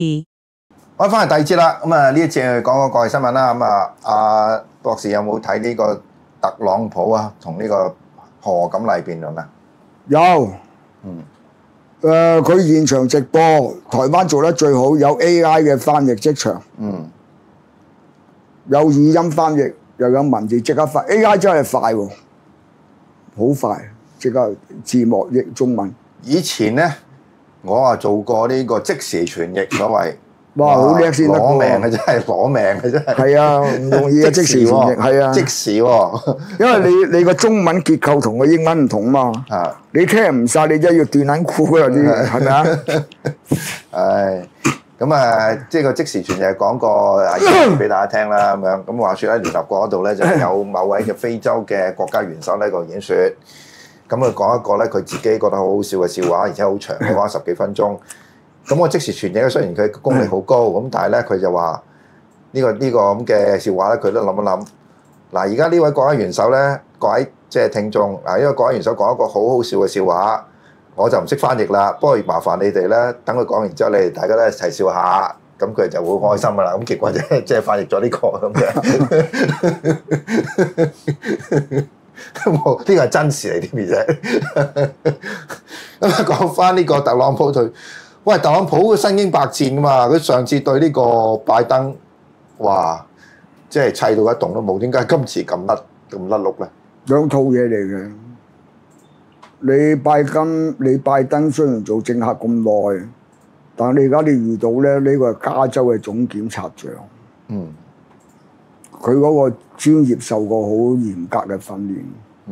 我翻嚟第二節啦，咁啊呢一節講個國際新聞啦，咁啊阿博士有冇睇呢個特朗普啊同呢個賀錦麗辯論啊？ 有，佢現場直播，台灣做得最好，有 AI 嘅翻譯即場，有語音翻譯，又有文字即刻翻 ，AI 真係快喎，好快，即刻字幕譯中文。 以前咧，我啊做過呢個即時傳譯，所謂。 哇！好叻先得攞命嘅真係攞命嘅真係。 係啊，唔容易啊！即時傳譯係啊， 即時喎。 因為你個中文結構同個英文唔同嘛。啊。你聽唔晒，你真係要斷撚估嗰啲，係咪啊？ 係。咁啊，即係個即時傳譯講個俾大家聽啦，咁樣。咁話説喺聯合國嗰度咧，就有某位嘅非洲嘅國家元首呢個演説。咁佢講一個咧，佢自己覺得好好笑嘅笑話，而且好長，講10幾分鐘。咁我即時傳譯咧，雖然佢功力好高，咁但係咧佢就話呢個咁嘅笑話咧，佢都諗一諗。嗱，而家呢位國家元首咧，各位即係聽眾，因為國家元首講一個好好笑嘅笑話，我就唔識翻譯啦。不過麻煩你哋咧，等佢講完之後，你哋大家咧一齊笑下，咁佢就會好開心噶啦。咁結果即係翻譯咗呢個咁嘅。呢個係真事嚟添嘅啫。咁啊，講翻呢個特朗普對。喂，特朗普嘅身經百戰噶嘛？佢上次對呢個拜登，哇，即係砌到一棟都冇。點解今次咁甩碌咧？ 兩套嘢嚟嘅。你拜登雖然做政客咁耐，但係你而家遇到咧，呢個係加州嘅總檢察長。佢嗰個專業受過好嚴格嘅訓練。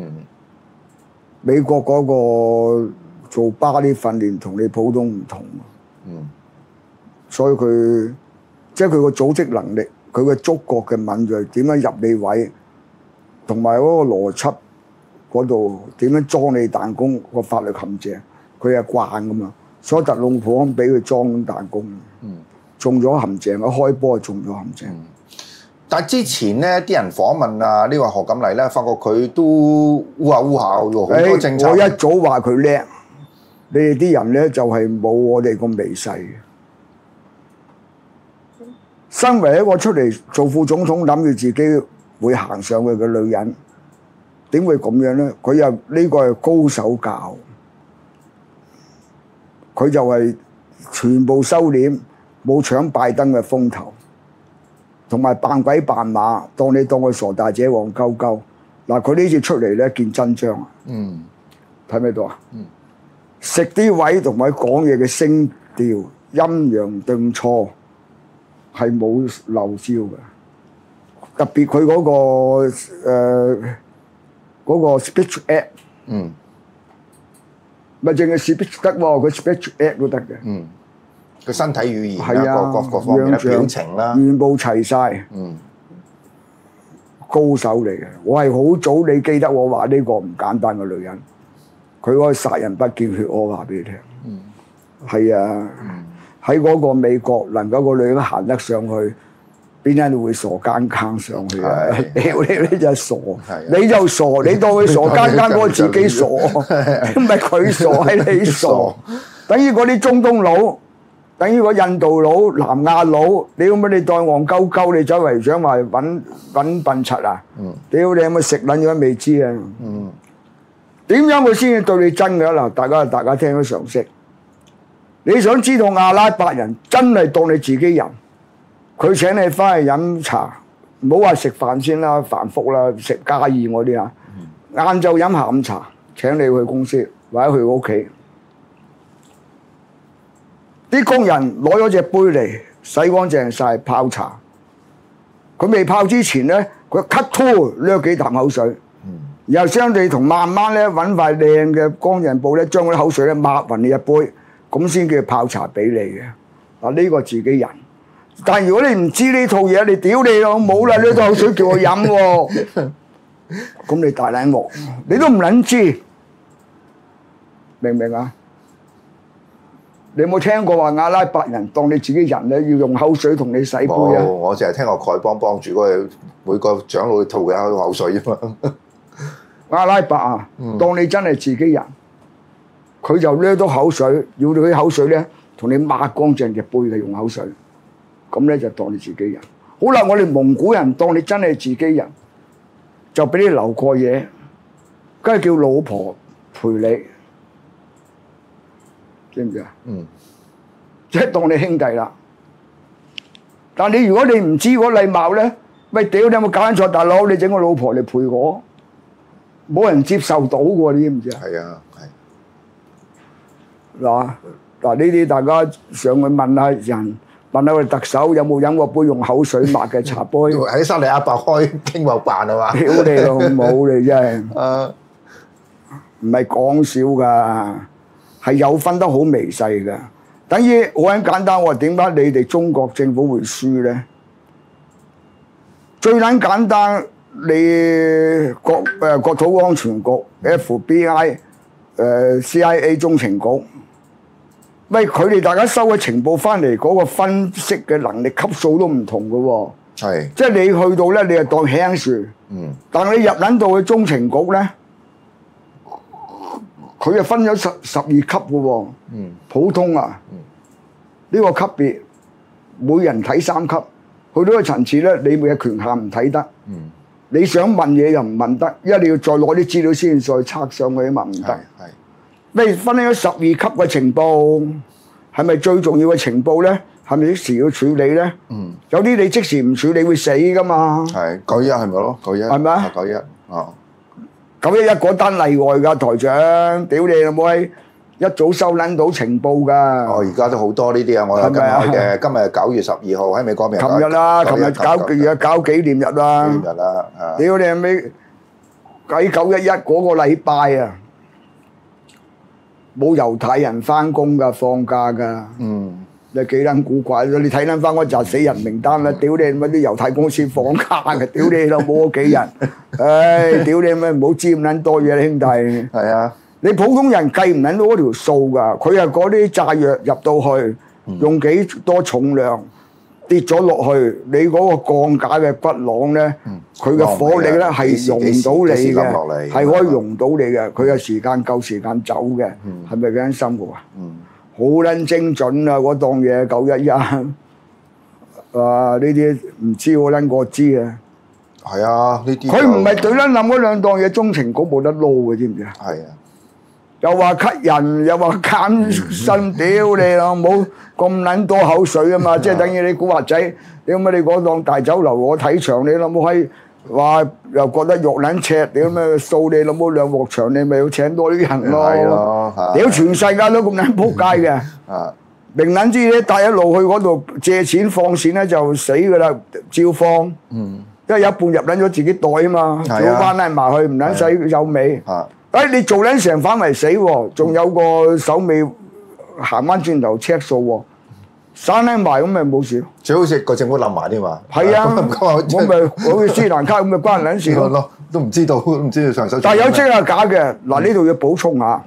美國嗰個做巴啲訓練同你普通唔同。所以佢即係佢個組織能力，佢個觸覺嘅敏鋭，點樣入你位，同埋嗰個邏輯嗰度點樣裝你彈弓個法律陷阱，佢係慣噶嘛。所以特朗普俾佢裝彈弓，中咗陷阱，一開波就中咗陷阱。 但係之前咧，啲人訪問啊，呢個賀錦麗咧，發覺佢都烏下喎，好多政策。 我一早話佢叻，你哋啲人咧就係冇我哋咁微細嘅。身為一個出嚟做副總統，諗住自己會行上去嘅女人，點會咁樣咧？佢又呢個係高手教，佢就係全部收斂，冇搶拜登嘅風頭，同埋扮鬼扮馬，當佢傻大姐黃鳩鳩。嗱，佢呢次出嚟咧見真章啊！睇咩到啊？食啲位同埋講嘢嘅聲調、陰陽頓挫。係冇漏招嘅，特別佢嗰個 speech act， 咪淨係 speech 得喎，佢 speech act 都得嘅。 佢身體語言啊，各方面嘅表情啦， 全部齊晒。高手嚟嘅。我係好早，你記得我話呢個唔簡單嘅女人，佢可以殺人不見血，我話俾你聽。係啊。喺嗰個美國，能夠個女人行得上去，邊人會傻更更上去啊？你就傻，你就傻，你當佢傻更更嗰個自己傻，唔係佢傻，係你傻。等於嗰啲中東佬，等於個印度佬、南亞佬，你咁乜你當黃鳩鳩，你走嚟想話揾笨柒啊？屌你有冇食撚咗未知啊？點樣佢先至對你真嘅嗱？大家聽咗常識。你想知道阿拉伯人真係當你自己人，佢請你翻去飲茶，唔好話食飯先啦，繁複啦，食家宴嗰啲啊，晏晝飲下午茶，請你去公司或者去屋企，啲工人攞咗隻杯嚟洗乾淨晒泡茶，佢未泡之前咧，佢咳吐掠幾啖口水，然後相對同慢慢咧揾塊靚嘅乾淨布咧，將嗰啲口水咧抹勻你一杯。咁先叫泡茶俾你嘅，嗱呢個自己人。但係如果你唔知呢套嘢，你屌你老母啦！呢套水叫我飲喎，咁你大撚鑊，你都唔撚知，明唔明啊？你有冇聽過話阿拉伯人當你自己人咧，要用口水同你洗杯啊？ 我淨係聽過丐幫幫住嗰個每個長老吐嘅口水啫嘛。 阿拉伯啊，當你真係自己人。佢就掠到口水，要到啲口水咧同你抹乾淨隻杯嘅用口水，咁咧就當你自己人。好啦，我哋蒙古人當你真係自己人，就俾你留過夜，跟住叫老婆陪你，知唔知啊？即係當你兄弟啦。但你如果你唔知嗰禮貌咧，喂屌你有冇搞緊錯大佬？你整個老婆嚟陪我，冇人接受到嘅喎，你知唔知啊？ 係啊， 嗱呢啲大家上去問下人，問下佢特首有冇飲過杯用口水抹嘅茶杯？ 喺沙利亞白開傾幕辦係嘛？ 屌你老母你真係，唔係講笑㗎，係有分得好微細㗎。等於好簡單，我話點解你哋中國政府會輸咧？最撚簡單，你國土安全局、FBI、CIA 中情局，喂佢哋大家收嘅情報翻嚟嗰個分析嘅能力級數都唔同嘅喎。 係， 即係你去到咧，你係當輕樹。但係你入撚到去中情局咧，佢就分咗12級嘅喎。普通啊，呢個級別每人睇3級，去到個層次咧，你嘅權限唔睇得。你想問嘢又唔問得，因為你要再攞啲資料先再測上去啊嘛，唔得。你分咗12級嘅情報，係咪最重要嘅情報咧？係咪即時要處理咧？有啲你即時唔處理會死噶嘛。係 911係咪咯？911係咪啊？911哦 ，911嗰單例外㗎，台長，屌你老母閪！一早收撚到情報㗎。 而家都好多呢啲啊！我有跟開嘅，今日係9月12號喺美國邊？ 琴日啦，琴日搞紀念日啦。 紀念日啦， 屌你係咪喺911嗰個禮拜啊？冇猶太人翻工㗎，放假㗎。你幾撚古怪？你睇撚翻嗰紮死人名單啦！屌你乜啲猶太公司放假嘅？屌你老母嗰幾人！唉，屌你咩唔好知咁撚多嘢，兄弟。係啊。你普通人計唔撚到嗰條數㗎，佢係嗰啲炸藥入到去，用幾多重量跌咗落去，你嗰個鋼架嘅骨廊咧，佢嘅火力咧係溶到你嘅，係可以溶到你嘅，佢嘅時間夠時間走嘅，係咪幾辛苦啊？好撚精準啊！嗰檔嘢911，呢啲唔知我撚過知啊！ 係啊，呢啲佢唔係對撚冧嗰兩檔嘢，中情局冇得撈嘅，知唔知啊？ 係啊。 又話咳人，又話減薪，屌你老母咁撚多口水啊嘛！即係等於你古惑仔，屌乜你嗰檔大酒樓我睇場，你老母閪話又覺得肉撚赤，屌咩掃你老母兩鑊場，你咪要請多啲人咯。係咯，屌全世界都咁撚仆街嘅。明撚知咧，帶一路去嗰度借錢放錢咧就死㗎啦，照放。因為有一半入撚咗自己袋啊嘛，早翻拉埋去，唔撚使有尾。你做撚成反為死喎，仲有個手尾行翻轉頭 check 數喎，閂撚埋咁咪冇事咯。 最好似個政府冧埋添嘛。 係啊，我咪好似斯蘭卡咁咪關人撚事咯。 都唔知道上手。 但係有真係假嘅，嗱呢度要補充下。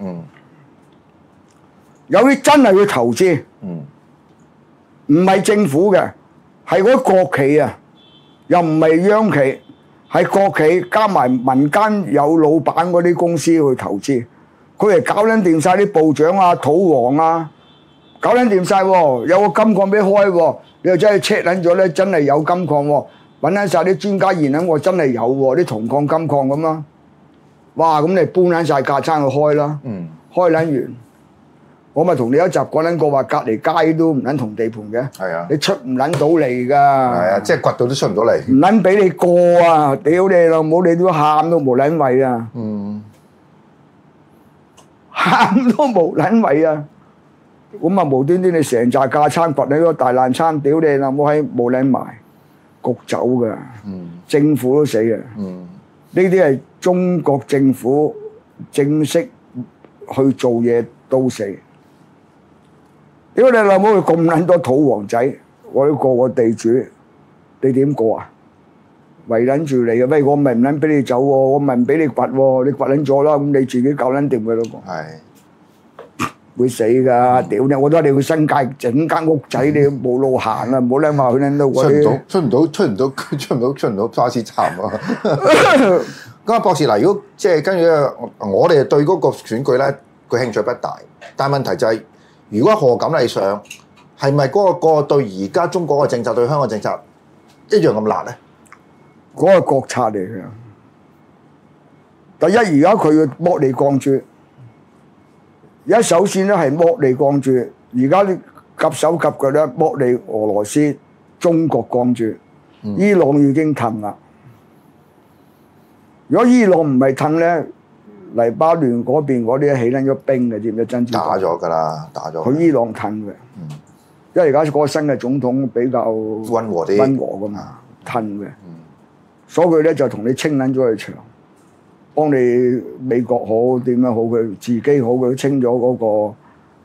有啲真係要投資，唔係政府嘅，係嗰啲國企啊，又唔係央企。係國企加埋民間有老闆嗰啲公司去投資，佢係搞撚掂晒啲部長啊、土王啊，搞撚掂晒喎，有個金礦俾開喎，你又真係 check 撚咗咧，真係有金礦喎，揾撚晒啲專家研撚，我真係有喎，啲銅礦、金礦咁啦，哇！咁你搬撚晒架撐去開啦，開撚完，我咪同你一集講撚過話，隔離街都唔撚同地盤嘅，係啊，你出唔撚到嚟㗎，係啊，即係掘到都出唔到嚟， 唔撚俾你過啊！屌你老母，你都喊都無撚位啊！喊都無撚位啊！咁啊無端端你成扎架撐掘你個大爛撐，屌你老母喺冇撚埋，焗走㗎，政府都死嘅，呢啲係中國政府正式去做嘢都死。屌你老母！佢咁撚多土王仔，我都過個地主，你點過啊？圍撚住你嘅，喂！我咪唔撚俾你走喎，我咪唔俾你掘喎，你掘撚咗啦，咁你自己搞撚掂佢咯噃。係會死㗎！屌你！我覺得你去新界整間屋仔，你冇路行啊！唔好撚話去撚到嗰啲出唔到巴士站啊！咁啊，博士嗱，如果即係跟住我哋對嗰個選舉咧，佢興趣不大，但係問題就係。 如果賀錦麗上，係咪嗰個對而家中國嘅政策對香港政策一樣咁辣咧？ 嗰個國策嚟嘅。第一，而家佢要剝離鋼珠，而家首先咧係剝離鋼珠，而家啲夾手夾腳咧剝離俄羅斯、中國鋼珠，伊朗已經褪啦。如果伊朗唔係褪咧，黎巴嫩嗰邊嗰啲起撚咗兵嘅，知唔知真知？ 打咗㗎啦，打咗。 佢伊朗褪嘅，因為而家嗰個新嘅總統比較溫和啲， 溫和㗎嘛，褪嘅，所以佢咧就同你清撚咗佢場。幫你美國好點樣好，佢自己好，佢清咗嗰個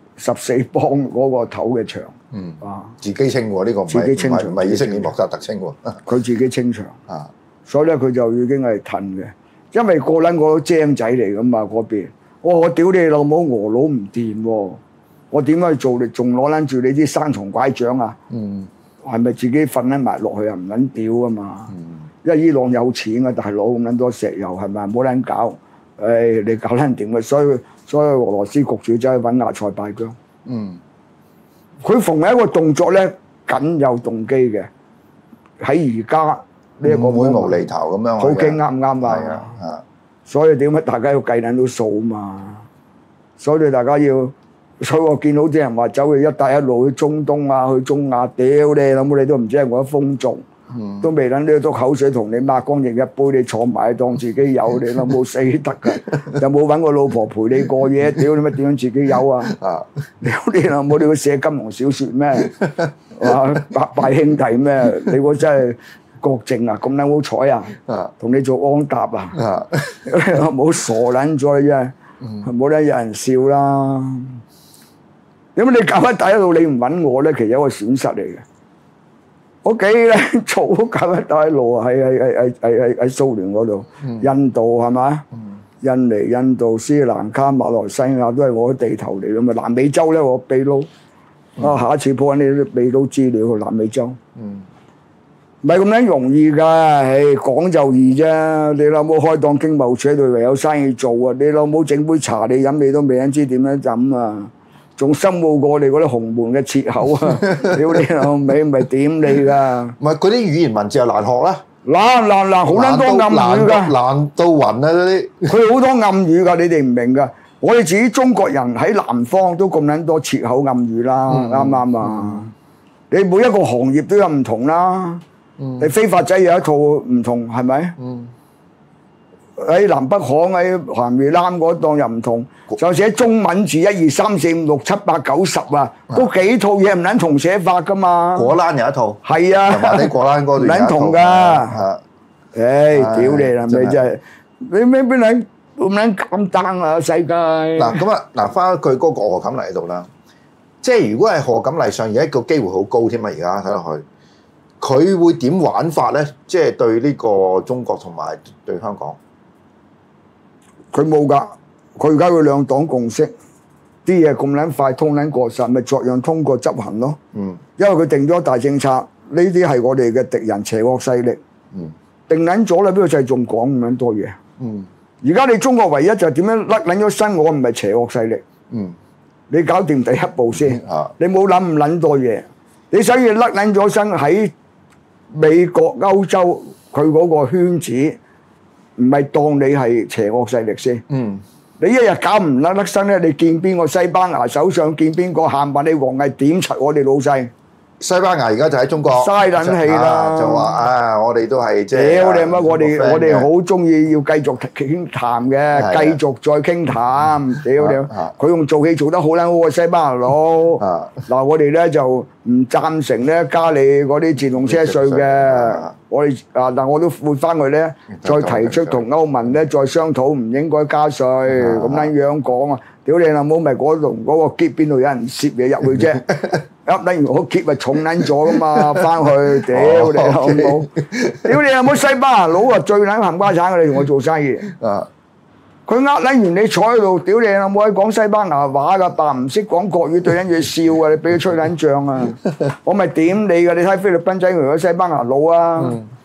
14邦嗰個頭嘅場。 自己清喎，呢個唔係以色列莫薩特清喎。 佢自己清場。所以咧佢就已經係褪嘅，因為個撚個都精仔嚟噶嘛嗰邊。我屌你老母俄佬唔掂喎，我點樣去做？你仲攞撚住你啲生蟲拐杖啊？係咪自己瞓撚埋落去啊？唔撚屌啊嘛！因為伊朗有錢啊，大佬咁撚多石油係咪？冇撚搞，你搞撚掂嘅，所以俄羅斯局主走去揾亞塞拜疆。佢逢係一個動作咧，緊有動機嘅。喺而家呢一個會無厘頭咁樣， 好傾啱唔啱啊？所以點解大家要計撚到數嘛？所以大家要，所以我見到啲人話走去一帶一路去中東啊，去中亞，屌你老母你都唔知係我風俗。都未撚呢多口水同你抹乾淨一杯，你坐埋當自己有，你老母死得㗎！有冇揾個老婆陪你過夜？屌你乜點樣自己有啊？屌你老母！你會寫金庸小説咩？八拜兄弟咩？你個真係郭靖啊！咁撚好彩啊！同你做安踏啊！冇傻撚咗啫，冇得有人笑啦！點解你搞一帶一路你唔揾我咧？其實有個損失嚟嘅。我幾撚早搞一帶一路啊！喺蘇聯嗰度，印度係咪？印尼、印度、斯里蘭卡、馬來西亞都係我啲地頭嚟㗎嘛。南美洲咧，我秘魯下一次鋪緊啲秘魯資料，南美洲唔係咁樣容易㗎。講就易啫。你老母開檔經貿處喺度，唯有生意做啊！你老母整杯茶你飲，你都未撚知點樣飲啊！仲深奧過你嗰啲洪門嘅切口啊！屌你老味，唔係點你㗎？ 唔係嗰啲語言文字又難學啦， 難，好撚多暗語㗎， 難到暈啊！嗰啲佢好多暗語㗎，你哋唔明㗎。我哋自己中國人喺南方都咁撚多切口暗語啦，啱唔啱啊？你每一個行業都有唔同啦。你飛髮仔有一套唔同，係咪？喺南北行喺鹹魚欄嗰檔又唔同，就寫中文字1、2、3、4、5、6、7、8、9、10啊，嗰幾套嘢唔撚同寫法噶嘛。 果欄有一套， 係啊， 同埋啲果欄嗰度唔撚同㗎。屌你啦，咪真係你咩邊撚咁撚簡單啊世界？ 嗱咁啊，嗱翻佢嗰個賀錦麗喺度啦，即係如果係賀錦麗上，而家個機會好高添啊！而家睇落去，佢會點玩法咧？即係對呢個中國同埋對香港。 佢冇㗎，佢而家佢兩黨共識，啲嘢咁撚快通撚過實，咪作樣通過執行咯。因為佢定咗大政策，呢啲係我哋嘅敵人邪惡勢力。定撚咗啦，邊個勢仲講咁撚多嘢？而家你中國唯一就係點樣甩撚咗身，我唔係邪惡勢力。你搞掂第一步先，你冇諗咁撚多嘢。你所以甩撚咗身喺美國、歐洲佢嗰個圈子。唔係當你係邪惡勢力先，你一日搞唔甩身咧，你見邊個西班牙首相見邊個喊話你王毅點柒我哋老細？西班牙而家就喺中國，嘥撚氣啦！就話我哋都係即係屌你乜？我哋好中意要繼續傾談嘅，繼續再傾談。屌你！佢用做戲做得好撚好啊！西班牙佬嗱，我哋咧就唔贊成咧加你嗰啲電動車稅嘅。我哋但我都會翻去咧，再提出同歐盟咧再商討，唔應該加稅咁撚樣講啊！屌你老母，咪嗰度嗰個篋邊度有人攝嘢入去啫？噏撚完我篋咪重撚咗噶嘛，翻去屌你老母！屌你老母，西班牙佬啊最撚冚家產嘅，你同我做生意。佢撚完你坐喺度，屌你老母喺講西班牙話噶，但唔識講國語對撚住笑啊！你俾佢吹撚脹啊！我咪點你噶？你睇菲律賓仔同咗西班牙佬啊！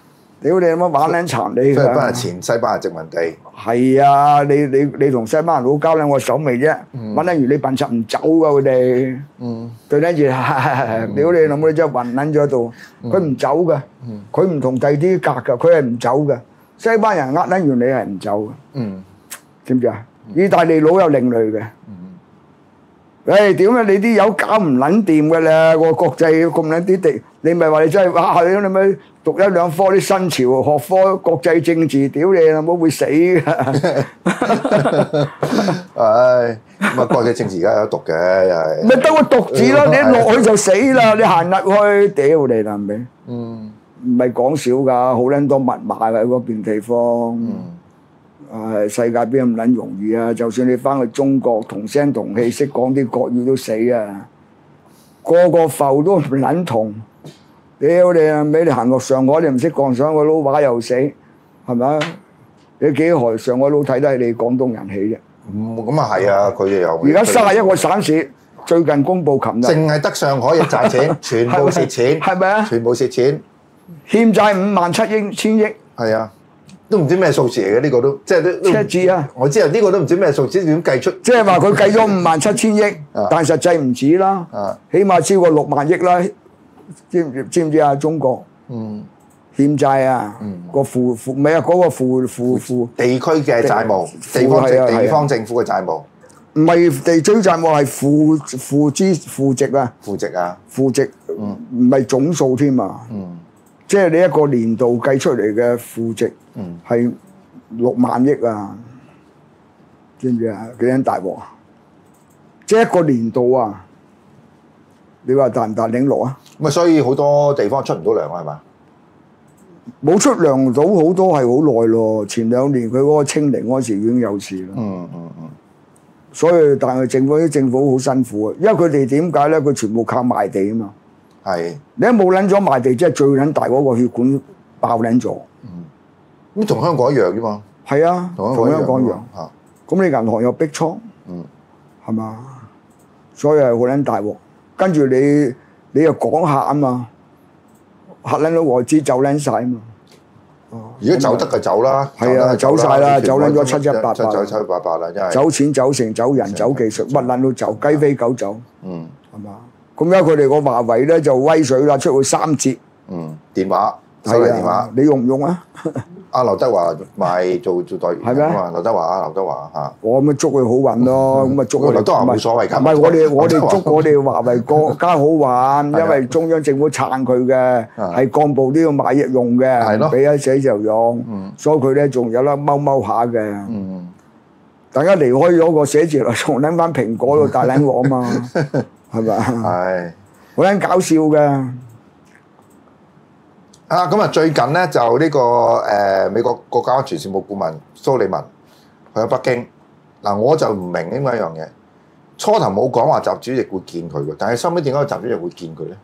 屌你乜玩撚殘你菲律賓係㗎？ 前西班牙殖民地， 係啊，你同西班牙佬交兩個手尾啫，揾撚完你笨柒唔走㗎佢哋，對撚住，屌你老母你真係暈撚咗喺度，佢唔走㗎，佢唔同第啲格㗎，佢係唔走㗎。西班牙呃撚完你係唔走㗎，知唔知啊？意大利佬有另類嘅。誒點啊！你啲友搞唔撚掂㗎啦，個國際咁撚啲地，你咪話你真係哇！你咪讀一兩科啲新潮學科國際政治，屌你老母會死㗎！ 唉，咁啊國際政治而家有得讀嘅，又係。 咪得個讀字咯，你一落去就死啦！你行入去，屌你啦，係咪？唔係講少㗎，好撚多密碼㗎嗰邊地方。世界邊咁撚容易啊！就算你翻去中國同聲同氣，識講啲國語都死啊！個個埠都唔撚同，屌你啊！俾你行落上海，你唔識講上海佬話又死，係咪啊？你幾何上海佬睇得起你廣東人起啫？ 咁啊係啊，佢哋又而家31個省市最近公佈，琴日淨係得上海一賺錢，全部蝕錢， 係咪啊？ 全部蝕錢， 欠債57,000億。 係啊，都唔知咩數字嚟嘅呢個都，即係都赤字啊！ 我知啊，呢個都唔知咩數字點計出， 即係話佢計咗57,000億，但實際唔止啦，起碼超過6萬億啦。知唔知啊？中國欠債啊，個負唔係啊，嗰個負地區嘅債務，地方政府嘅債務， 唔係地區債務係負值啊，負值，唔係總數添啊。即係你一個年度計出嚟嘅負值係6萬億啊，知唔知啊？幾撚大鑊啊！即係一個年度啊，你話大唔大領落啊？ 咁啊，所以好多地方出唔到糧係嘛？ 冇出糧到好多係好耐咯，前2年佢嗰個清零嗰時已經有事啦。所以但係政府好辛苦啊，因為佢哋點解咧？佢全部靠賣地啊嘛。 係。 你一冇撚咗賣地，即係最撚大嗰個血管爆撚咗。 咁同香港一樣啫嘛。 係啊，同香港一樣。咁你銀行又逼倉，係嘛？所以係好撚大鑊。跟住你又講客啊嘛，客撚到外資走撚晒啊嘛。 如果走得就走啦， 係啊，走晒啦，走撚咗7,788啦， 走7,788啦，真係。 走錢走成走人走技術，乜撚都走，雞飛狗走。係嘛？咁而家佢哋個華為咧就威水啦，出去3折。 電話，手提電話， 你用唔用啊？ 阿劉德華賣做代言係咩？ 劉德華嚇。 我咪祝佢好運咯，咁咪祝佢。 劉德華冇所謂㗎。 唔係我哋祝我哋華為國家好運，因為中央政府撐佢嘅，係幹部都要買用嘅，俾一死就用。所以佢咧仲有得踎下嘅。大家離開咗個寫字樓，仲拎翻蘋果度大撚鑊啊嘛，係咪？係。好撚搞笑嘅。 咁啊，最近咧就呢個美國國家安全事務顧問蘇利文去咗北京。嗱，我就唔明點解一樣嘢，初頭冇講話習主席會見佢嘅，但係收尾點解習主席會見佢咧？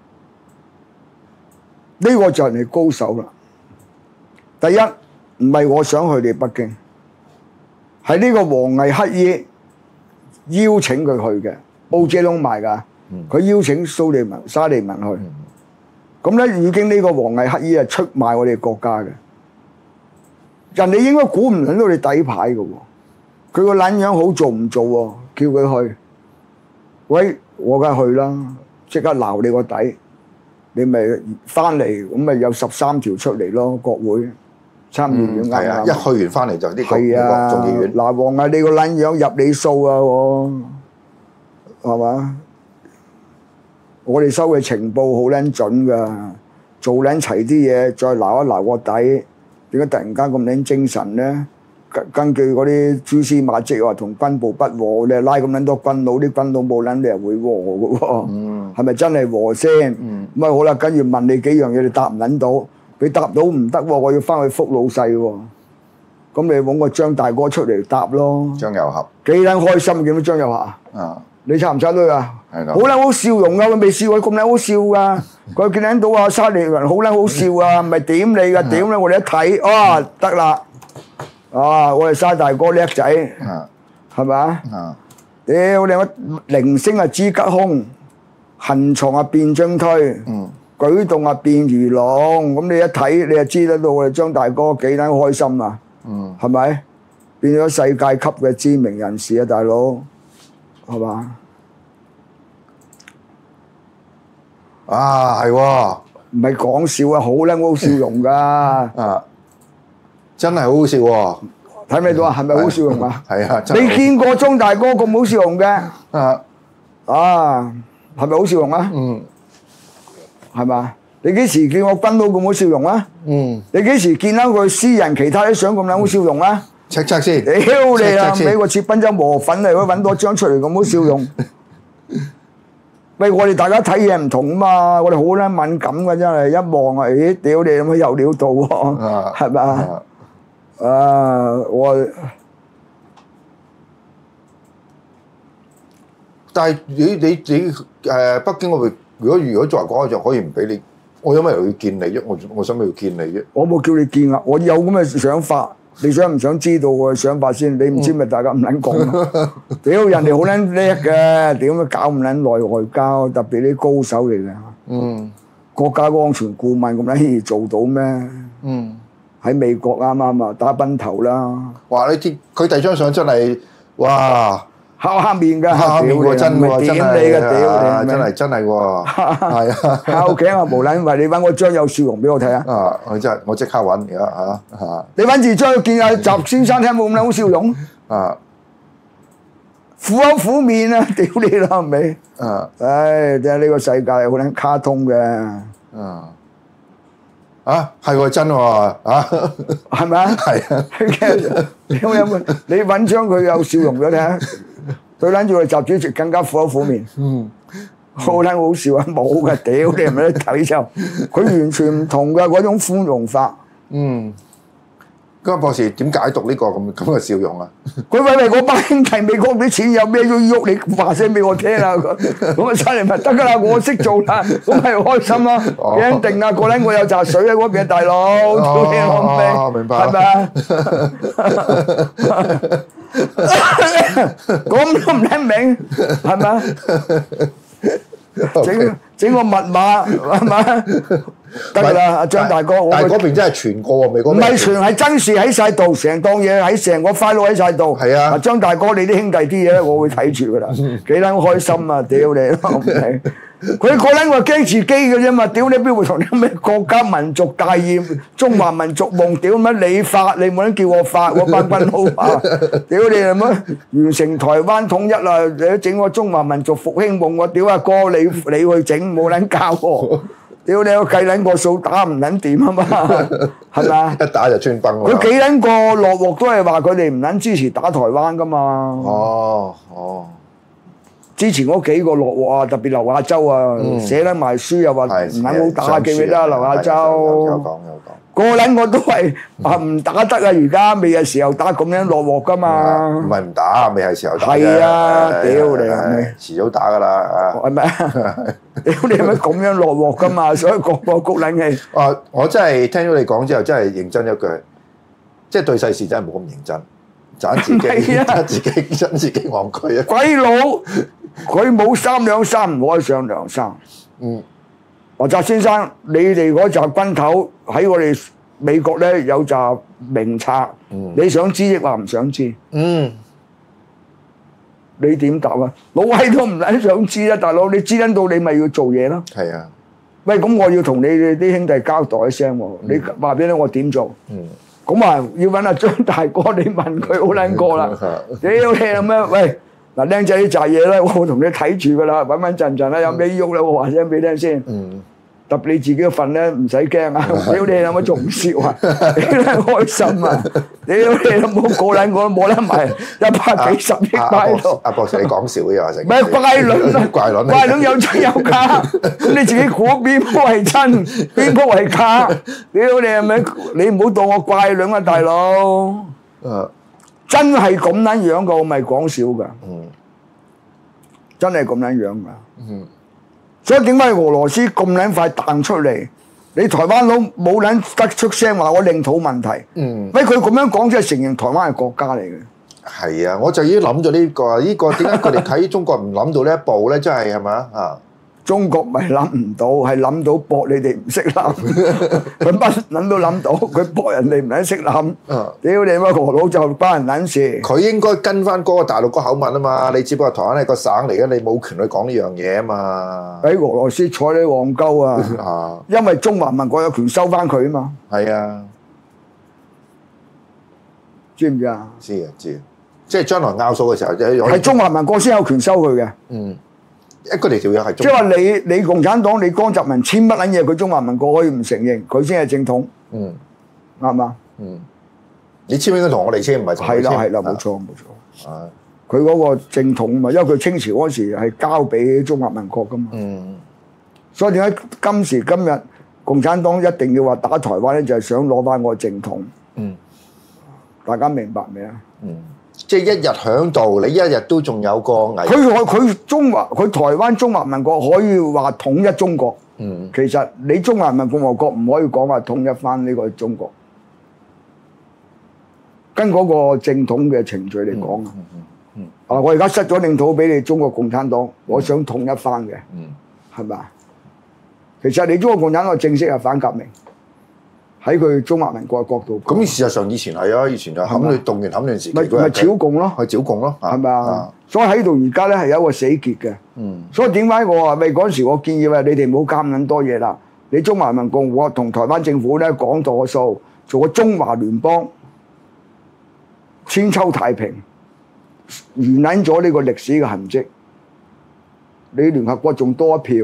呢個就係高手啦。第一唔係我想去你北京，係呢個王毅乞衣邀請佢去嘅，報紙窿賣㗎。佢邀請沙利文去。咁咧已經呢個王毅乞衣係出賣我哋國家嘅，人哋應該估唔到你底牌嘅喎，佢個撚樣好做唔做喎？叫佢去，喂，我梗係去啦，即刻鬧你個底，你咪翻嚟，咁咪有13條出嚟咯，國會參議院啱啱。 一去完翻嚟就呢個美國眾議院。 嗱，王毅你個撚樣入你數啊，係嘛？我哋收嘅情報好撚準㗎，做撚齊啲嘢，再撈一撈個底，點解突然間咁撚精神咧？根據嗰啲蛛絲馬跡話同軍部不和，你拉咁撚多軍佬，啲軍佬冇撚你係會和嘅喎，係咪真係和先？咁啊好啦，跟住問你幾樣嘢，你答唔撚到，你答到唔得喎，我要翻去覆老細喎，咁你揾個張大哥出嚟答咯。 張又俠幾撚開心見到張又俠啊！你插唔插到啊？好撚好笑容啊！佢未試過咁撚好笑噶。佢見到啊沙利文好撚好笑啊，唔係點你㗎？點咧？我哋一睇，啊得啦！啊，我哋沙大哥叻仔，係咪啊？屌你乜鈴聲啊支吉凶，行藏啊變進退。 舉動啊變如龍，咁你一睇你就知得到我哋張大哥幾撚開心啊！係咪？變咗世界級嘅知名人士啊，大佬，係嘛？ 啊，係喎， 唔係講笑啊，好撚好笑容㗎！ 啊，真係好好笑喎！ 睇唔睇到啊？係咪好笑容啊？ 係啊，真係你見過張大哥咁好笑容嘅？ 啊， 係咪好笑容啊？係嘛？你幾時見我斌佬咁好笑容啊？你幾時見到佢私人其他啲相咁撚好笑容啊？ check check 先， 屌你啊！俾個切賓州磨粉嚟，揾多張出嚟咁好笑容。喂，我哋大家睇嘢唔同啊嘛，我哋好撚敏感嘅真係，一望啊，咦，屌你咁樣有料到喎，係咪啊？ 但係你北京嗰邊，如果作為講就可以唔俾你，我有咩理由要見你啫？我想咩要見你啫？ 我冇叫你見啊！我有咁嘅想法，你想唔想知道我嘅想法先？你唔知咪大家唔撚講咯。屌人哋好撚叻嘅，點樣搞唔撚內外交？特別啲高手嚟嘅。國家安全顧問咁撚易做到咩？喺美國啱啱啊，打崩頭啦！ 哇！你啲佢第二張相真係哇〜 黑面㗎， 黑面喎，真喎，真係屌你， 真係喎，係啊！ 靠頸啊，無撚為你揾個張有笑容俾我睇啊！ 我即刻揾而家嚇。 你揾住張見阿習先生聽冇咁撚好笑容？苦口苦面啊！屌你啦，係咪？唉，真係呢個世界好撚卡通嘅。 係喎，真喎， 係咪啊？ 係啊！ 你揾張佢有笑容俾我睇下。佢撚住我哋習主席更加苦口苦面，好撚好笑啊！冇嘅，屌你係咪一睇之後，佢完全唔同嘅嗰種寬容法。 咁博士點解讀呢個咁嘅笑容啊？ 佢喂嗰班兄弟美國啲錢有咩要喐？你話聲俾我聽啊！咁啊出嚟咪得㗎啦！我識做啦，咁咪開心咯。一定啊！個撚我有扎水喺嗰邊，大佬，屌你老味， 明白， 係咪啊？咁都唔聽明，係咪？整個密碼係咪？得㗎啦，阿張大哥。 但係嗰邊真係傳過喎，美國。 唔係傳，係真事喺晒度，成檔嘢喺成個 file 喺晒度。 係啊， 張大哥，你啲兄弟啲嘢咧，我會睇住㗎啦，幾撚開心啊！屌你啦，佢個撚話驚自己嘅啫嘛，屌你邊會同啲咩國家民族大業、中華民族夢？屌乜你發？你冇得叫我發，我班軍好啊！屌你係乜完成台灣統一啦？你整個中華民族復興夢，我屌阿哥你去整，冇撚教我。屌你個計撚個數打唔撚掂啊嘛，係咪啊？ 一打就穿崩喎。 佢幾撚個落鑊都係話佢哋唔撚支持打台灣噶嘛。之前嗰幾個落鑊啊，特別劉亞洲啊，寫得埋書又話唔撚好打，記唔記得啊？劉亞洲有講。 個撚我都係話唔打得啊！而家未係時候打，咁樣落鑊噶嘛。 唔係唔打，未係時候打。 係啊，屌你係咪？ 遲早打㗎啦， 係咪啊？屌你係咪咁樣落鑊㗎嘛？所以個谷撚氣。 我真係聽咗你講之後，真係認真一句，即係對世事真係冇咁認真，盞自己真自己戇居啊！ 鬼佬佢冇三兩三唔可以上梁山。話習先生，你哋嗰紮軍頭喺我哋美國咧有紮名冊，你想知亦話唔想知？你點答啊？老閪都唔撚想知啦，大佬，你知得到你咪要做嘢咯。 係啊。 喂，咁我要同你哋啲兄弟交代一聲喎，你話俾我點做？咁啊，要揾阿張大哥，你問佢好撚過啦。屌你咁樣，喂！嗱，僆仔呢扎嘢咧，我同你睇住噶啦，穩穩陣陣啦，有咩喐咧，我話聲俾你聽先。揼你自己嘅份咧，唔使驚啊！屌你有乜仲唔笑啊？你開心啊！屌你都冇個撚我都冇得埋100幾十億擺喺度。 阿博士你講笑嘅又成。 唔係怪論啊！怪論有真有假，咁你自己估邊鋪係真，邊鋪係假？屌你係咪？你唔好當我怪論啊，大佬！真係咁撚樣噶，我咪講笑噶。真係咁撚樣噶。所以點解俄羅斯咁撚快彈出嚟？你台灣佬冇撚得出聲話我領土問題。喂，佢咁樣講即係承認台灣係國家嚟嘅。 係啊，我就已經諗咗呢個點解佢哋睇中國唔諗到呢一步咧？真係係咪啊？ 中國咪諗唔到，係諗到搏你哋唔識諗，佢乜諗都諗到，佢搏人哋唔撚識諗。屌你乜何佬就關人撚事。 佢應該跟翻嗰個大陸嗰口吻啊嘛，你只不過台灣係個省嚟嘅，你冇權去講呢樣嘢啊嘛。 喺俄羅斯睬你戇鳩啊！因為中華民國有權收翻佢啊嘛。 係啊， 知唔知啊？ 知啊知，即係將來拗數嘅時候， 係中華民國先有權收佢嘅。 嗯。一個條約係即係話你共產黨你江澤民簽乜撚嘢，佢中華民國可以唔承認，佢先係正統。 嗯， 啱嘛？ 嗯，你簽應該同我哋簽，唔係同佢簽。 係啦，冇錯冇錯。佢嗰個正統嘛，因為佢清朝嗰時係交俾中華民國噶嘛。嗯。所以點解今時今日共產黨一定要話打台灣咧，就係想攞翻個正統。嗯。大家明白未啊？嗯。 即係一日響度，你一日都仲有個危。 佢台灣中華民國可以話統一中國。嗯。其實你中華人民共和國唔可以講話統一翻呢個中國，跟嗰個正統嘅程序嚟講啊。我而家失咗領土俾你中國共產黨，我想統一翻嘅。嗯。係咪啊？其實你中國共產黨正式係反革命。喺佢中華民國嘅角度， 咁事實上以前係啊，以前就冚佢動員冚亂時期， 咪剿共咯， 係剿共咯， 係咪啊？所以喺度而家咧係有一個死結嘅。嗯。所以點解我話喂嗰陣時我建議話你哋唔好監咁多嘢啦，你中華人民共和國同台灣政府咧講妥數，做個中華聯邦，千秋太平，完撚咗呢個歷史嘅痕跡，你聯合國仲多一票。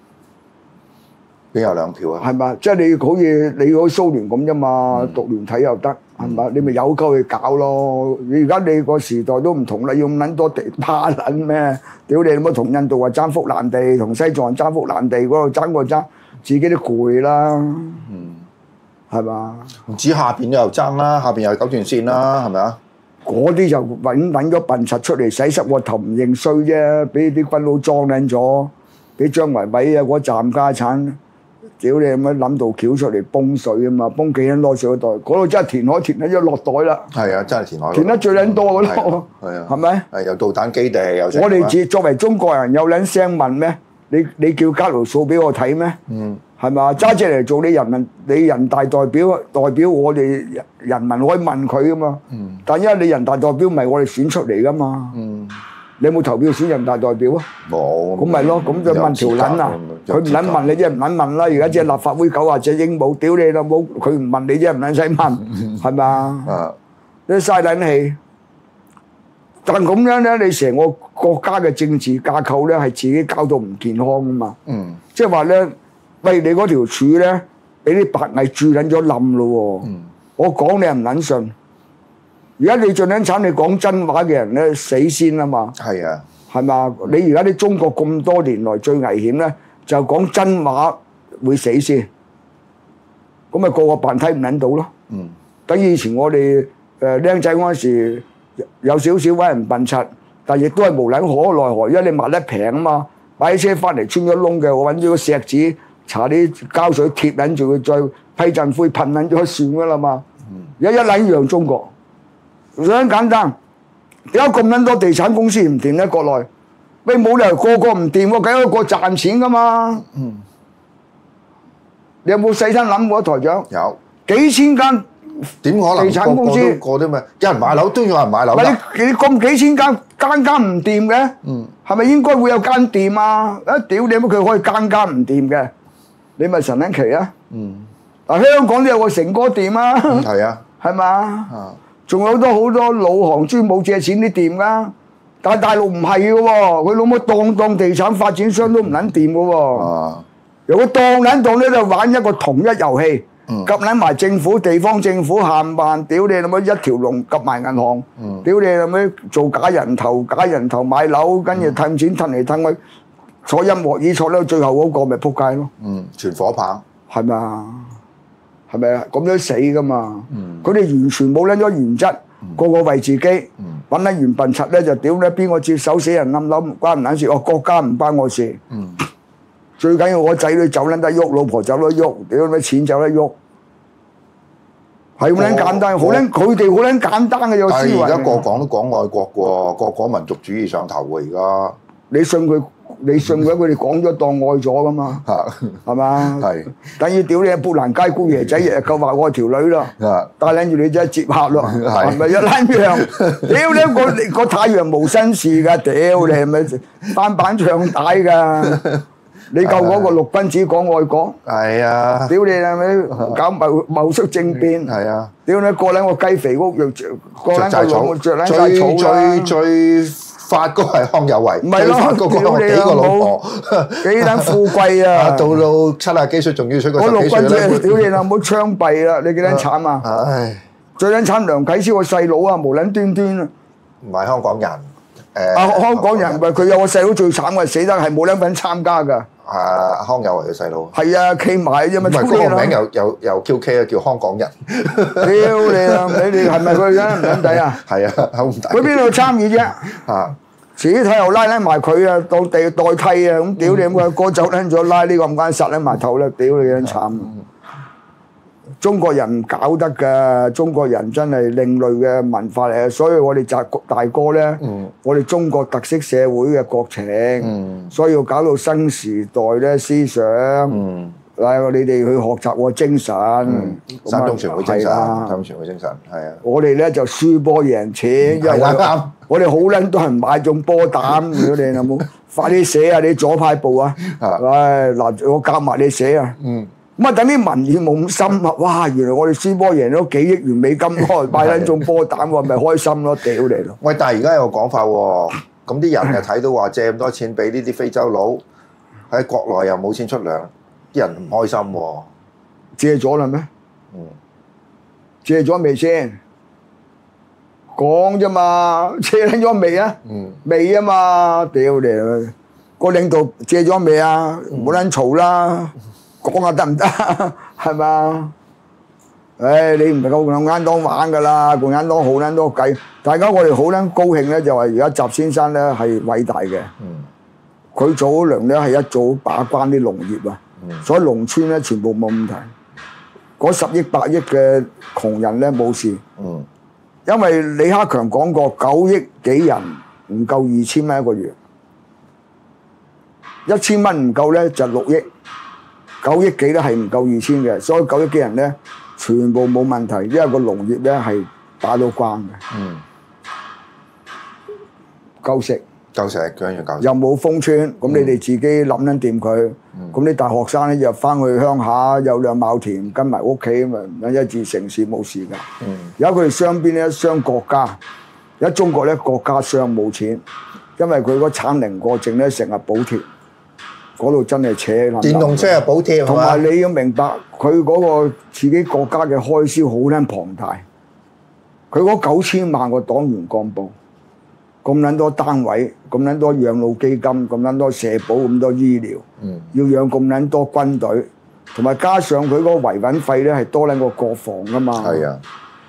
邊有2票啊？ 係嘛？即係你好似蘇聯咁啫嘛，獨聯體又得係嘛？你咪有鳩去搞咯！而家你個時代都唔同啦，要咁撚多地怕撚咩？屌你冇同印度話爭福蘭地，同西藏爭福蘭地嗰度爭個爭，自己都攰啦。嗯，係嘛？ 唔止下邊又爭啦，下邊又9段線啦，係咪啊？ 嗰啲就揾咗笨柒出嚟洗濕個頭唔認衰啫，俾啲軍佬裝撚咗，俾張維偉啊嗰站家產。屌你咁樣諗到橋出嚟崩水啊嘛，崩幾撚多水袋，嗰度真係填海填得一落袋啦。係啊，真係填海。 填得最撚多嘅咯。係啊。係咪？ 係有導彈基地，有。 我哋作為中國人有撚聲問咩？你叫加盧數俾我睇咩？嗯。係嘛？揸隻嚟做你人大代表，代表我哋人民可以問佢噶嘛？嗯。但因為你人大代表唔係我哋選出嚟噶嘛。嗯。你有冇投票選人大代表啊？冇。咁咪咯，咁就問條撚啊！佢唔撚問你啫，唔撚問啦。而家只係立法會90隻鸚鵡，屌你老母！佢唔問你啫，唔撚使問，係咪啊？啊！你嘥撚氣。但咁樣咧，你成個國家嘅政治架構咧，係自己搞到唔健康噶嘛。嗯。即係話咧，喂，你嗰條柱咧，俾啲白蟻蛀撚咗冧咯喎。嗯。我講你又唔撚信。而家你盡撚慘，你講真話嘅人咧死先啊嘛！係啊，係嘛？你而家啲中國咁多年來最危險咧，就講真話會死先，咁咪個扮睇唔撚到咯。嗯，等以前我哋僆仔嗰陣時有少少揾人笨柒，但亦都係無撚可奈何，因為你賣得平啊嘛，擺啲車翻嚟穿咗窿嘅，我揾咗個石子搽啲膠水貼撚住佢，再批陣灰噴撚咗算噶啦嘛。而家一撚樣中國。想簡單，點解咁撚多地產公司唔掂咧？國內，喂冇理由個個唔掂喎，梗有個賺錢噶嘛。嗯。你有冇細心諗過台長？有。幾千間點可能地產公司個啲咩？有人買樓都有人買樓㗎。你咁幾千間，間唔掂嘅？嗯。係咪應該會有間掂啊？屌你乜佢可以間唔掂嘅？你咪神撚奇啊！嗯。嗱，香港都有個成哥店啊。係啊。係嘛？啊。仲有好多老行專冇借錢啲店噶，但係大陸唔係嘅喎，佢老母當地產發展商都唔撚掂嘅喎。由佢當咧就玩一個同一遊戲，夾撚埋政府、地方政府限辦，屌你老母一條龍夾埋銀行，屌你老母做假人頭買樓，跟住氹錢氹嚟氹去，坐音樂椅坐到最後嗰個咪撲街咯。全火棒係咪啊？係咪啊？咁樣死噶嘛？佢哋完全冇撚咗原則，個個為自己揾撚完笨柒咧就屌咧，邊個接手死人冧樓關唔撚事？國家唔關我事。最緊要我仔女走撚得喐，老婆走得喐，屌咩錢走得喐，係咁撚簡單，佢哋好撚簡單嘅有思維。而家個講都講愛國喎，個講民族主義上頭喎，而家你信佢你信佢哋講咗當愛咗噶嘛，係嘛？ 係等於屌你砵蘭街姑爺仔日日夠話我條女咯，帶領住你仔接客咯，係咪一撚樣？屌你個太陽無紳士㗎，屌你係咪翻版唱帶㗎？你夠嗰個六君子講愛國？ 係啊！ 屌你係咪搞戊戌政變？ 係啊！ 屌你過撚個雞肥屋，過撚個老着撚晒草啦！ 最發哥係康有為， 唔係咯， 屌你幾個老婆， 幾撚富貴啊！ 到70幾歲仲要娶個 10幾歲咧！ 六君子， 屌你啦，唔好槍斃啦！你幾撚慘啊！ 唉， 最撚慘梁啟超個細佬啊，無撚端端啊！ 唔係香港人， 香港人唔係佢有個細佬最慘嘅，死得係冇撚份參加㗎。 康有為嘅細佬。 係啊，企埋啫嘛。 唔係嗰個名又 QK 啊，叫香港人。 屌你啦！你係咪佢㗎？唔撚抵啊！ 係啊，好唔抵。 佢邊度參與啫？自己睇又拉埋佢啊，當地代替啊！咁屌你咁個哥走撚咗拉呢個咁間殺撚埋頭啦！屌你幾撚慘！中國人唔搞得㗎，中國人真係另類嘅文化嚟，所以我哋大哥咧，我哋中國特色社會嘅國情，所以要搞到新時代咧思想，嗱你哋去學習個精神， 山東全會精神，山東全會精神，係啊！ 我哋咧就輸波贏錢，因為我哋好撚多人買中波膽，如果你有冇快啲寫啊！你左派部啊，唉嗱，我教埋你寫啊！咁啊，等啲民意冇咁深啊！哇，原來我哋輸波贏咗幾億元美金喎，買撚中波膽喎，咪開心咯，屌你咯！ 喂，但係而家有個講法喎，咁啲人又睇到話借咁多錢俾呢啲非洲佬，喺國內又冇錢出糧，啲人唔開心喎。 借咗啦咩？借咗未先？講啫嘛，借撚咗未啊？未啊嘛，屌你啦！個領導借咗未啊？冇撚嘈啦！講下得唔得？係嘛？唉，你唔係夠共產黨玩㗎啦！共產黨好撚多計，大家我哋好撚高興咧，就話而家習先生咧係偉大嘅。佢早輪咧係一早把關啲農業啊，所以農村咧全部冇問題。嗰10億8億嘅窮人咧冇事。因為李克強講過9億幾人唔夠2000蚊一個月，1000蚊唔夠咧就6億。9億幾咧係唔夠2000嘅，所以9億幾人咧全部冇問題，因為個農業咧係打到關嘅，夠食， 夠食，樣樣夠食， 又冇封村，咁你哋自己諗撚掂佢，咁啲大學生咧又翻去鄉下有兩畝田跟埋屋企咁啊，一至城市冇事㗎。而家佢哋雙邊咧雙國家，而家中國咧國家雙冇錢，因為佢個產能過剩咧成日補貼。嗰度真係扯撚， 電動車又補貼， 同埋你要明白佢嗰個自己國家嘅開銷好撚龐大，佢嗰9000萬個黨員幹部，咁撚多單位，咁撚多養老基金，咁撚多社保，咁多醫療，要養咁撚多軍隊，同埋加上佢嗰個維穩費咧係多撚過國防噶嘛。係啊，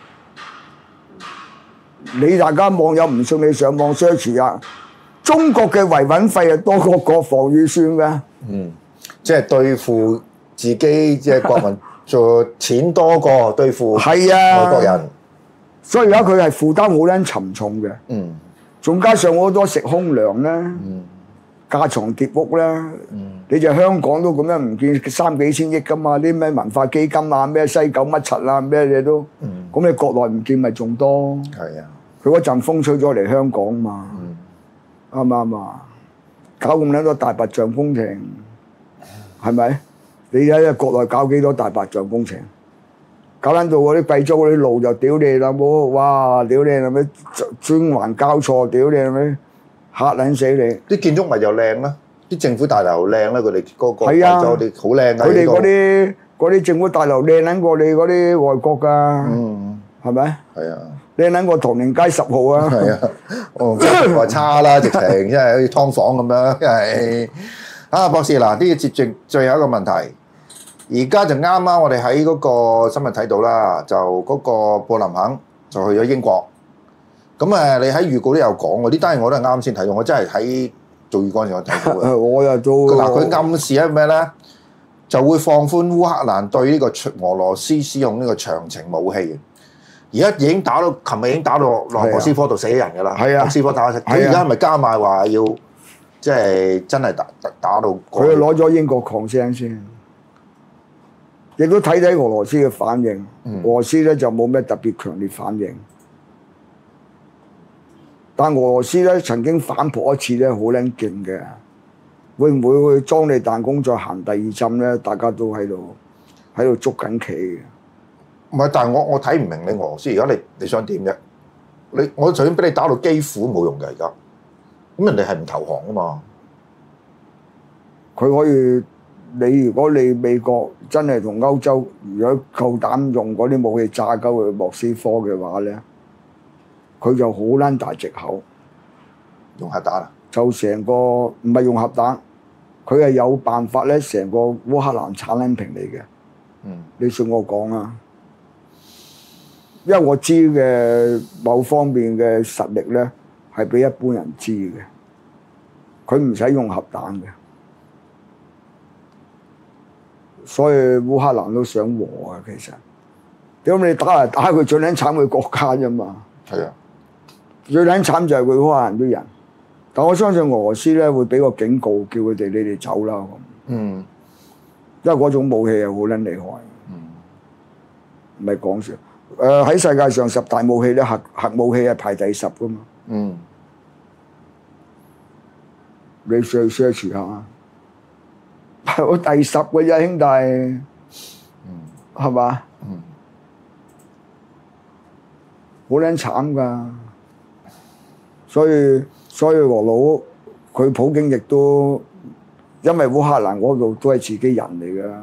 你大家網友唔信，你上網 search 啊！中國嘅維穩費係多過國防預算嘅， 即係對付自己即係國民做錢多過對付外國人， 所以而家佢係負擔好撚沉重嘅，仲加上好多食空糧啦，架床疊屋啦，你就香港都咁樣唔見3、4千億噶嘛，啲咩文化基金啊，咩西九乜柒啊，咩嘢都，咁你國內唔見咪仲多？係啊，佢嗰陣風吹咗嚟香港嘛。啱唔啱啊？搞咁撚多大白象工程，係咪？你睇下國內搞幾多大白象工程？搞撚到嗰啲貴州嗰啲路就屌你啦冇，哇！屌你係咪專橫交錯？屌你係咪嚇撚死你？啲建築物又靚啦，啲政府大樓靚啦，佢哋嗰個貴州啲好靚啊！ 佢哋嗰啲政府大樓靚撚過你嗰啲外國㗎，係咪？係啊。你諗過唐寧街10號啊？係啊，話差啦，直情，因為好似劏房咁樣，因為博士嗱，呢個接住最後一個問題，而家就啱啱我哋喺嗰個新聞睇到啦，就嗰個布林肯就去咗英國，咁你喺預告都有講喎，呢單嘢我都係啱先睇到，我真係喺做預告時我睇到嘅。 我又做嗱，佢暗示係咩咧？就會放寬烏克蘭對呢個俄羅斯使用呢個長程武器。而家已經打到，琴日已經打到落莫斯科度死人㗎啦。係啊，莫斯科打死。佢而家係咪加碼話要即係真係打到佢攞咗英國抗聲先，亦都睇俄羅斯嘅反應。俄羅斯咧就冇咩特別強烈反應，但俄羅斯咧曾經反撲一次咧，好撚勁嘅。會唔會去裝你彈弓再行第二針咧？大家都喺度捉緊棋嘅。 唔係，但係我睇唔明你俄羅斯而家你想點啫？我就算俾你打到基輔都冇用嘅而家，咁人哋係唔投降啊嘛。 佢可以，如果你美國真係同歐洲，如果夠膽用嗰啲武器炸鳩去莫斯科嘅話咧，佢就好撚大藉口用核彈啊！ 就成個唔係用核彈，佢係有辦法咧，成個烏克蘭鏟撚平你嘅。你信我講啊！因為我知嘅某方面嘅實力咧，係比一般人知嘅。佢唔使用核彈嘅，所以烏克蘭都想和啊。其實，點解你打嚟打去最撚慘佢國家啫嘛？ 係啊， 最撚慘就係佢烏克蘭啲人。但我相信俄羅斯咧會俾個警告，叫佢哋你哋走啦咁。因為嗰種武器係好撚厲害。唔係講笑。喺世界上10大武器咧，核武器係排第10噶嘛。你 search 下，排到第10嘅啫，兄弟。係嘛？好撚慘㗎。所以俄佬佢普京亦都因為烏克蘭嗰度都係自己人嚟㗎。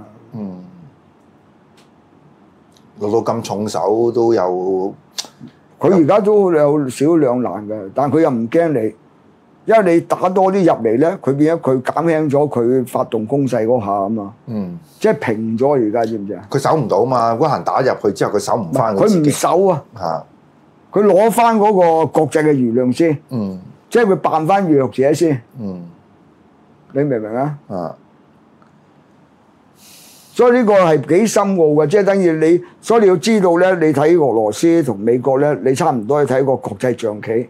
落到咁重手都有， 佢而家都有少兩難嘅，但佢又唔驚你，因為你打多啲入嚟咧，佢變咗佢減輕咗佢發動攻勢嗰下啊嘛。即係平咗而家，知唔知啊？ 佢守唔到嘛，烏克蘭打入去之後，佢守唔翻。 佢唔守啊！佢攞翻嗰個國際嘅輿論先，即係佢扮翻弱者先。你明唔明啊？所以呢個係幾深奧嘅，即係等於你，所以你要知道咧，你睇俄羅斯同美國咧，你差唔多去睇個國際象棋。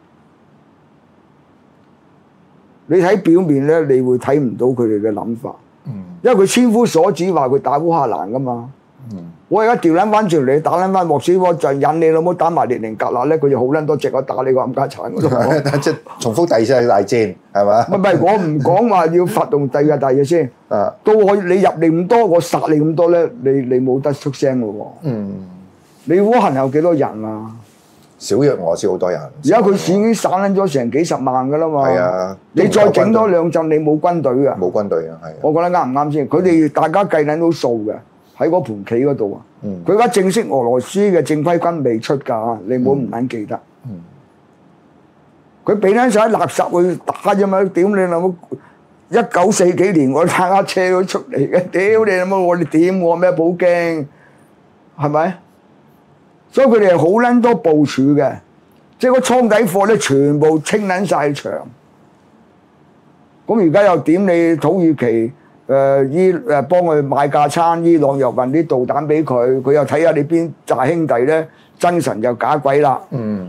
你睇表面咧，你會睇唔到佢哋嘅諗法，因為佢千夫所指話佢打烏克蘭噶嘛。我而家調撚翻轉嚟打撚翻莫斯科，就引你老母打埋列寧格勒咧，佢就好撚多隻我打你個冚家鏟嗰度。 即係重複第二次大戰係嘛？ 唔係，我唔講話要發動第二個大嘢先。到我你入嚟咁多，我殺你咁多咧，你冇得出聲嘅喎。你烏克蘭有幾多人啊？ 少約俄羅斯好多人。 而家佢已經散撚咗成幾10萬㗎啦嘛。 係啊， 你再整多2陣，你冇軍隊㗎。 冇軍隊啊，係。 我覺得啱唔啱先？佢哋大家計撚到數嘅。喺嗰盤棋嗰度啊！佢而家正式俄羅斯嘅正規軍未出㗎，你唔好唔撚記得。佢俾撚晒垃圾去打啫嘛！屌你老母！1940幾年我坦克車都出嚟嘅，屌你老母！我哋點我咩普京？係咪？所以佢哋係好撚多部署嘅，即係個倉底貨咧，全部清撚晒場。咁而家又點你土耳其？幫佢買架餐，伊朗又運啲導彈俾佢，佢又睇下你邊紮兄弟咧，真神就假鬼啦。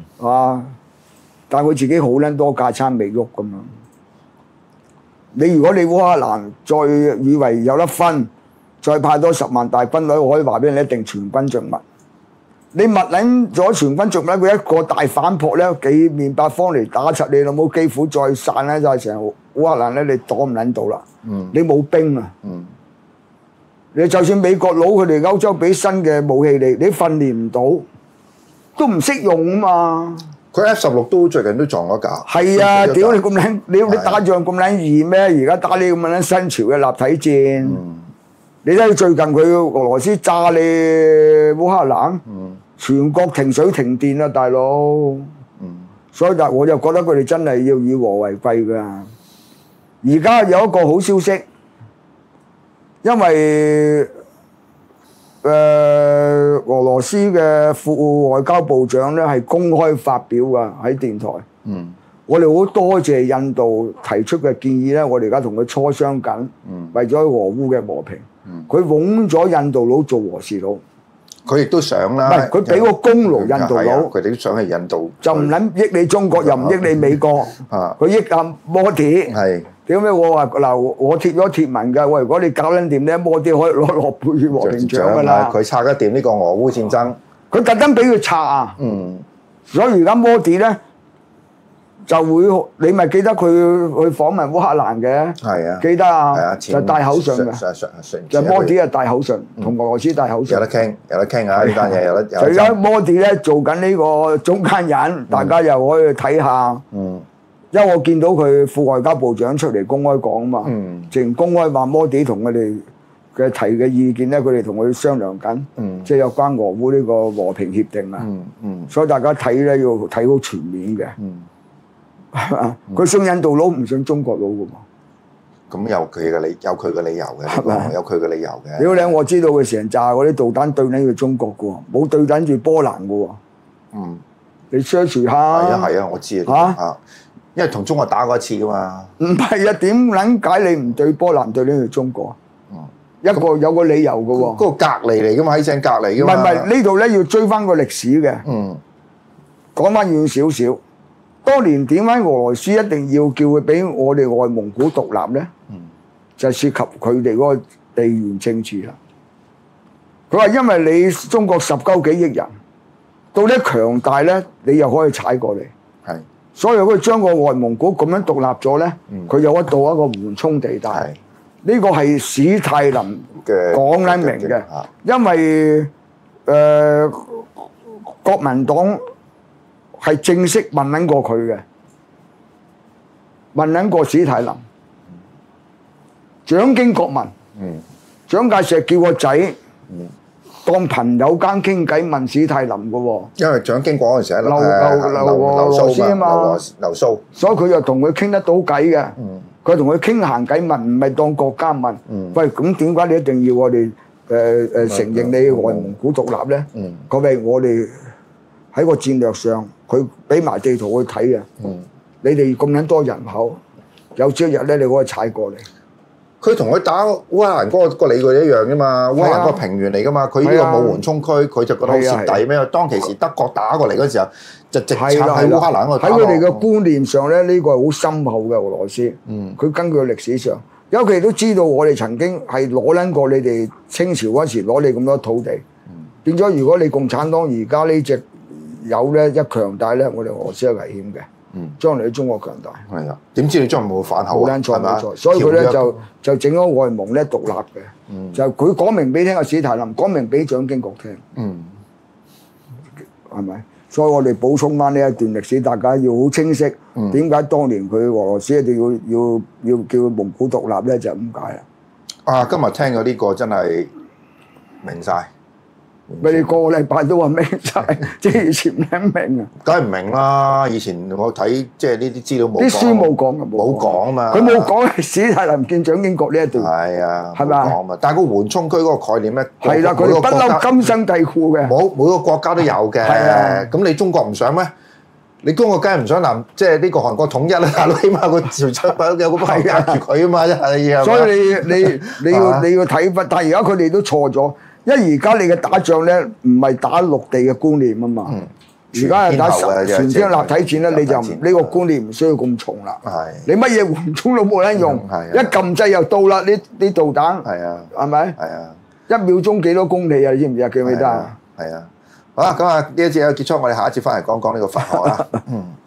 但係佢自己好撚多架餐未喐咁樣。如果你烏克蘭再以為有得分，再派多10萬大軍隊，我可以話俾你一定全軍盡滅。你密撚咗全軍盡滅，佢一個大反撲咧，幾面八方嚟打柒你老母，幾乎再散咧就係成烏克蘭咧，你擋唔撚到啦。你冇兵啊！你就算美國佬佢哋歐洲俾新嘅武器你訓練唔到，都唔識用啊嘛！ 佢 F-16都最近都撞咗架。 係啊！屌你咁撚，你打仗咁撚易咩？而家打你咁撚新潮嘅立體戰。你睇最近佢俄羅斯炸你烏克蘭，全國停水停電啊，大佬。所以但我就覺得佢哋真係要以和為貴㗎。而家有一個好消息，因為俄羅斯嘅副外交部長咧係公開發表㗎喺電台。我哋好多謝印度提出嘅建議咧，我哋而家同佢磋商緊，為咗俄烏嘅和平。佢揾咗印度佬做和事佬。 佢亦都想啦。 唔係佢俾個功勞印度佬， 佢哋都想去印度， 就唔撚益你中國，又唔益你美國，佢益阿摩迪。 係點解我話嗱？我貼咗貼文㗎，喂！如果你搞撚掂咧，摩迪可以攞諾貝爾和平獎㗎啦。 佢拆得掂呢個俄烏戰爭， 佢特登俾佢拆啊！所以而家摩迪咧就會，你咪記得佢去訪問烏克蘭嘅？係啊，記得啊，就戴口信嘅，就摩迪係戴口信，同俄羅斯戴口信。 有得傾啊！呢單嘢有得。 除咗摩迪咧做緊呢個中間人，大家又可以睇下。因為我見到佢副外交部長出嚟公開講啊嘛，淨公開話摩迪同佢哋嘅提嘅意見咧，佢哋同佢商量緊，即係有關俄烏呢個和平協定啊。所以大家睇咧要睇好全面嘅。佢信印度佬唔信中國佬㗎嘛？ 咁有佢嘅理由嘅，係咪？有佢嘅理由嘅。 屌你！我知道佢成扎嗰啲導彈對緊住中國㗎喎，冇對緊住波蘭㗎喎。你 search 下。 係啊，我知啊。因為同中國打過一次㗎嘛。唔係啊，點撚解你唔對波蘭對緊住中國？有個理由㗎喎。 嗰個隔離嚟㗎嘛，喺正隔離㗎嘛。 唔係呢度咧要追翻個歷史嘅。講翻遠少少。當年點解俄羅斯一定要叫佢俾我哋外蒙古獨立咧？就涉及佢哋嗰個地緣政治啦。佢話因為你中國19幾億人，到你強大咧，你又可以踩過嚟。係，所以佢將個外蒙古咁樣獨立咗咧，佢有一到一個緩衝地帶。呢個係史太林嘅講得明嘅，因為國民黨。係正式問緊過佢嘅，問緊過史太林，蔣經國民，蔣介石叫個仔當朋友間傾偈問史太林嘅喎。因為蔣經國嗰陣時喺俄羅斯啊嘛，留蘇，所以佢就同佢傾得到偈嘅。佢同佢傾閒偈問，唔係當國家問。喂，咁點解你一定要我哋承認你外蒙古獨立咧？佢話我哋喺個戰略上。佢俾埋地圖去睇啊！你哋咁撚多人口，有朝一日咧，你可以踩過嚟。佢同佢打烏克蘭嗰個理據一樣啫嘛，烏克蘭個平原嚟噶嘛，佢呢個冇緩衝區，佢就覺得好蝕底咩？當其時德國打過嚟嗰時候，就直插喺烏克蘭嗰度打落。喺佢哋嘅觀念上咧，呢個係好深厚嘅俄羅斯。佢根據歷史上，因為佢哋都知道我哋曾經係攞撚過你哋清朝嗰時攞你咁多土地，變咗如果你共產黨而家呢隻有咧一強大咧，我哋俄羅斯係危險嘅。將來你中國強大。係啊，點知你將來冇反口啊？冇錯，所以佢咧就整咗外蒙咧獨立嘅。就佢講明俾聽阿史太林，講明俾蔣經國聽。係咪？所以我哋補充翻呢一段歷史，大家要好清晰。點解當年佢俄羅斯一定要叫蒙古獨立咧？就咁解啦。啊！今日聽咗呢個真係明晒。咪你個禮拜都話明晒，即係以前唔明啊！梗係唔明啦！以前我睇即係呢啲資料冇講，啲書冇講嘅，冇講嘛。佢冇講史太林見蔣經國呢一段，係啊，係咪啊？但係個緩衝區嗰個概念咧，係啦，佢哋不嬲根深蒂固嘅。每個國家都有嘅。係啊，咁你中國唔想咩？你中國梗係唔想南，即係呢個韓國統一啦，大佬起碼個朝出有個包壓住佢啊嘛，真係。所以你要睇翻，但係而家佢哋都錯咗。因為而家你嘅打仗咧，唔係打陸地嘅觀念啊嘛，而家係打全天立體戰咧，你就呢個觀念唔需要咁重啦。你乜嘢緩衝都冇得用，一撳掣又到啦，啲導彈，係咪？1秒鐘幾多公里啊？你知唔知啊？記唔記得啊？係啊，好啦，咁啊呢一節就結束，我哋下一節翻嚟講講呢個佛學啦。